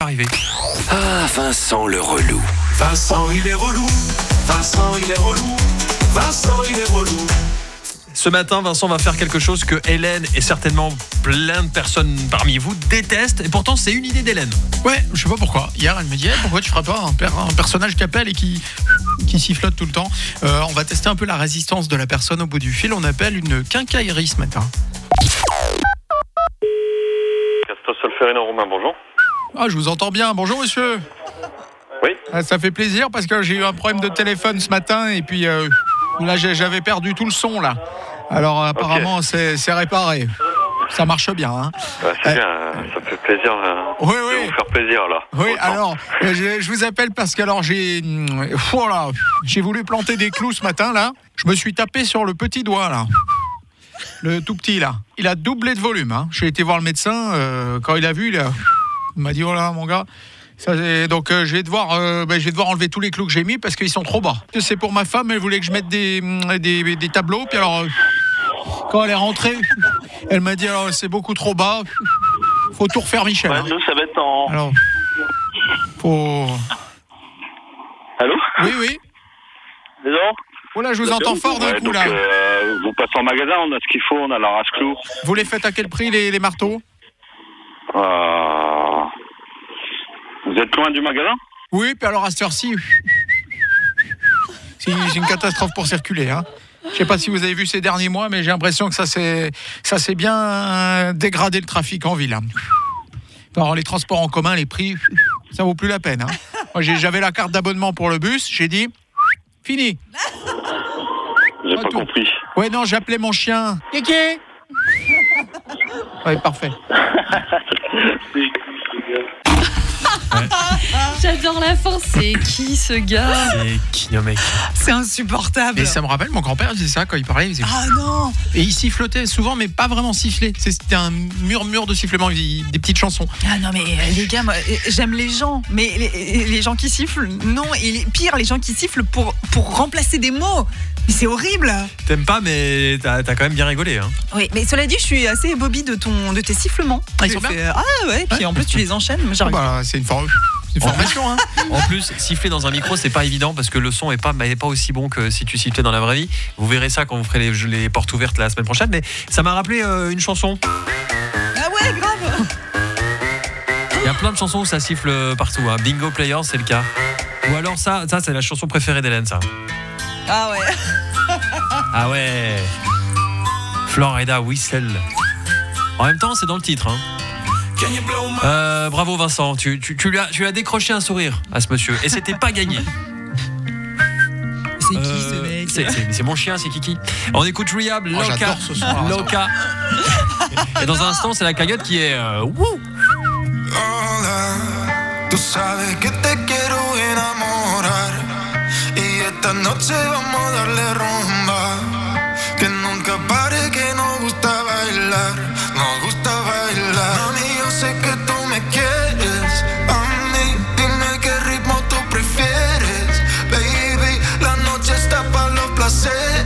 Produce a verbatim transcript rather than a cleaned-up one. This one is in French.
arriver. Ah, Vincent le relou. Vincent, il est relou. Vincent, il est relou. Vincent, il est relou. Ce matin, Vincent va faire quelque chose que Hélène et certainement plein de personnes parmi vous détestent. Et pourtant, c'est une idée d'Hélène. Ouais, je sais pas pourquoi. Hier, elle me dit, hey, pourquoi tu feras pas un, per- un personnage qui appelle et qui, qui sifflote tout le temps. euh, On va tester un peu la résistance de la personne au bout du fil. On appelle une quincaillerie ce matin. Castor Solferino Romain, bonjour. Ah, je vous entends bien. Bonjour, monsieur. Oui. Ah, ça fait plaisir parce que j'ai eu un problème de téléphone ce matin et puis euh, là, j'ai- j'avais perdu tout le son là. Alors apparemment, okay. c'est, c'est réparé. Ça marche bien. Hein. Ouais, c'est euh, bien, ça fait plaisir euh, oui, de oui. vous faire plaisir là. Oui, autant. alors, je, je vous appelle parce que alors j'ai, voilà, j'ai voulu planter des clous ce matin là. Je me suis tapé sur le petit doigt là, le tout petit là. Il a doublé de volume. Hein. J'ai été voir le médecin euh, quand il a vu, il, a, il m'a dit oh là mon gars. Ça, donc euh, je vais devoir, euh, ben, je vais devoir enlever tous les clous que j'ai mis parce qu'ils sont trop bas. C'est pour ma femme, elle voulait que je mette des des, des tableaux. Puis alors, euh, quand elle est rentrée, elle m'a dit alors c'est beaucoup trop bas. Faut tout refaire, Michel. Ouais, hein. nous ça va être en. Alors, faut. Allô ? Oui, oui. Désolé. Oh là, je vous entends fort d'un ouais, coup donc, là. Euh, vous passez en magasin, on a ce qu'il faut, on a la rase-clou. Vous les faites à quel prix les, les marteaux ? Euh... Vous êtes loin du magasin ? Oui, puis alors à cette heure-ci, c'est, c'est une catastrophe pour circuler. Hein. Je ne sais pas si vous avez vu ces derniers mois, mais j'ai l'impression que ça s'est, ça s'est bien dégradé le trafic en ville. Hein. Alors les transports en commun, les prix, ça vaut plus la peine. Hein. Moi, j'ai, j'avais la carte d'abonnement pour le bus, j'ai dit, fini. J'ai pas, pas tout. compris. Ouais, non, j'appelais mon chien. Kiki. Ouais, parfait. J'adore la fin. C'est qui ce gars ? C'est qui, non mec ? C'est insupportable. Et ça me rappelle, mon grand-père disait ça quand il parlait. Il faisait... Ah non ! Et il sifflotait souvent, mais pas vraiment siffler. C'était un murmure de sifflement, des petites chansons. Ah non, mais les gars, moi, j'aime les gens, mais les, les gens qui sifflent, non. Et les, pire, les gens qui sifflent pour, pour remplacer des mots. Mais c'est horrible. T'aimes pas, mais t'as, t'as quand même bien rigolé. Hein. Oui, mais cela dit, je suis assez Bobby de, ton, de tes sifflements. Ah, ils sont fait, bien. Ah ouais, puis ouais. En plus, tu les enchaînes. Ah bah, c'est une, for- une formation. Hein. En plus, siffler dans un micro, c'est pas évident parce que le son est pas, est pas aussi bon que si tu sifflais dans la vraie vie. Vous verrez ça quand vous ferez les, les portes ouvertes la semaine prochaine. Mais ça m'a rappelé euh, une chanson. Ah ouais, grave. Il y a plein de chansons où ça siffle partout. Hein. Bingo Player, c'est le cas. Ou alors ça, ça c'est la chanson préférée d'Hélène, ça. Ah ouais. Ah ouais. Florida Whistle. En même temps, c'est dans le titre. Hein. Euh, bravo Vincent, tu, tu, tu, lui as, tu lui as décroché un sourire à ce monsieur. Et c'était pas gagné. C'est euh, qui ce mec ? c'est, c'est, c'est mon chien, c'est Kiki. On écoute Rehab, Loca. Oh, j'adore ce soir, Loca. Et dans un instant, c'est la cagnotte qui est... Euh, wouh. Tú sabes que te quiero enamorar y esta noche vamos a darle ron.